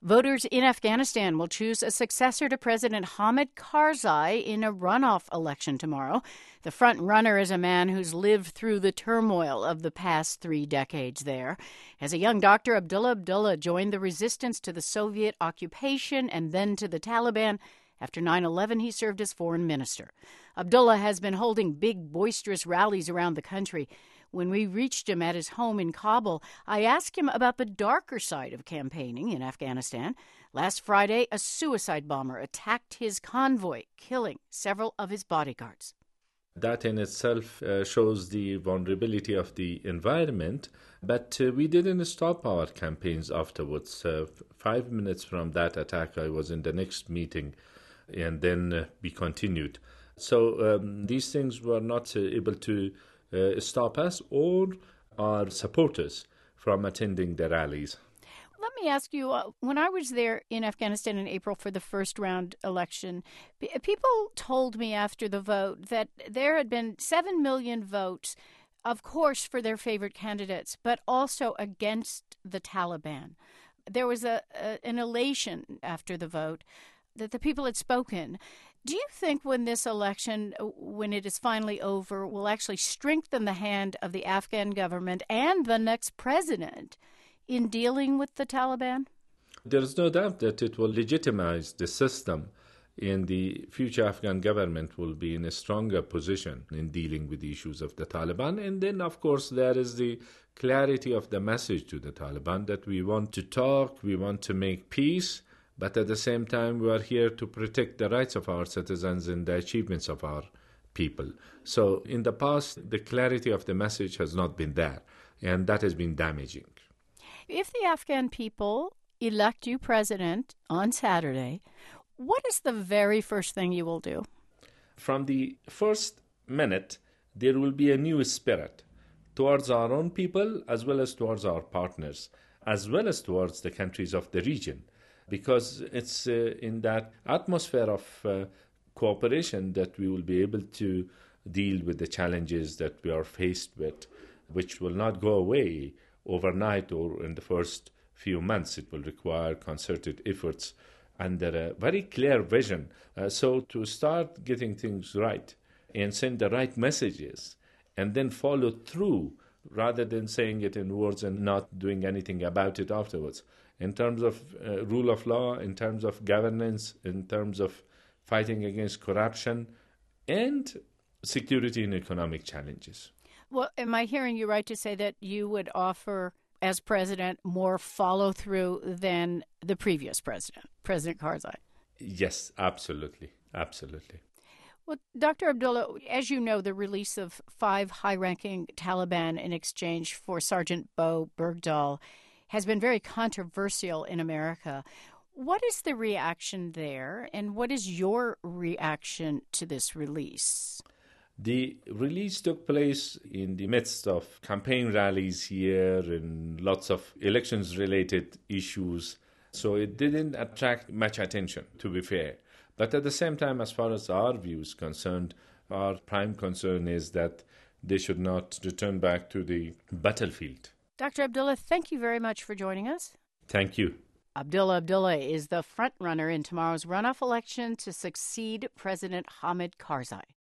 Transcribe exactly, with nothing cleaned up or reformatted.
Voters in Afghanistan will choose a successor to President Hamid Karzai in a runoff election tomorrow. The front runner is a man who's lived through the turmoil of the past three decades there. As a young doctor, Abdullah Abdullah joined the resistance to the Soviet occupation and then to the Taliban. After nine eleven, he served as foreign minister. Abdullah has been holding big, boisterous rallies around the country. When we reached him at his home in Kabul, I asked him about the darker side of campaigning in Afghanistan. Last Friday, a suicide bomber attacked his convoy, killing several of his bodyguards. That in itself uh, shows the vulnerability of the environment, but uh, we didn't stop our campaigns afterwards. Uh, f- five minutes from that attack, I was in the next meeting, and then uh, we continued. So um, these things were not uh, able to uh, stop us or our supporters from attending the rallies. Let me ask you, uh, when I was there in Afghanistan in April for the first round election, p- people told me after the vote that there had been seven million votes, of course, for their favorite candidates, but also against the Taliban. There was a, a an elation after the vote that the people had spoken. Do you think when this election, when it is finally over, will actually strengthen the hand of the Afghan government and the next president in dealing with the Taliban? There is no doubt that it will legitimize the system, and the future Afghan government will be in a stronger position in dealing with the issues of the Taliban. And then, of course, there is the clarity of the message to the Taliban that we want to talk, we want to make peace, but at the same time, we are here to protect the rights of our citizens and the achievements of our people. So in the past, the clarity of the message has not been there, and that has been damaging. If the Afghan people elect you president on Saturday, what is the very first thing you will do? From the first minute, there will be a new spirit towards our own people as well as towards our partners, as well as towards the countries of the region, because it's uh, in that atmosphere of uh, cooperation that we will be able to deal with the challenges that we are faced with, which will not go away overnight or in the first few months. It will require concerted efforts under a very clear vision. Uh, so to start getting things right and send the right messages and then follow through rather than saying it in words and not doing anything about it afterwards. In terms of uh, rule of law, in terms of governance, in terms of fighting against corruption and security and economic challenges. Well, am I hearing you right to say that you would offer, as president, more follow-through than the previous president, President Karzai? Yes, absolutely. Absolutely. Well, Doctor Abdullah, as you know, the release of five high-ranking Taliban in exchange for Sergeant Bo Bergdahl has been very controversial in America. What is the reaction there, and what is your reaction to this release? The release took place in the midst of campaign rallies here and lots of elections-related issues, so it didn't attract much attention, to be fair. But at the same time, as far as our view is concerned, our prime concern is that they should not return back to the battlefield. Doctor Abdullah, thank you very much for joining us. Thank you. Abdullah Abdullah is the front runner in tomorrow's runoff election to succeed President Hamid Karzai.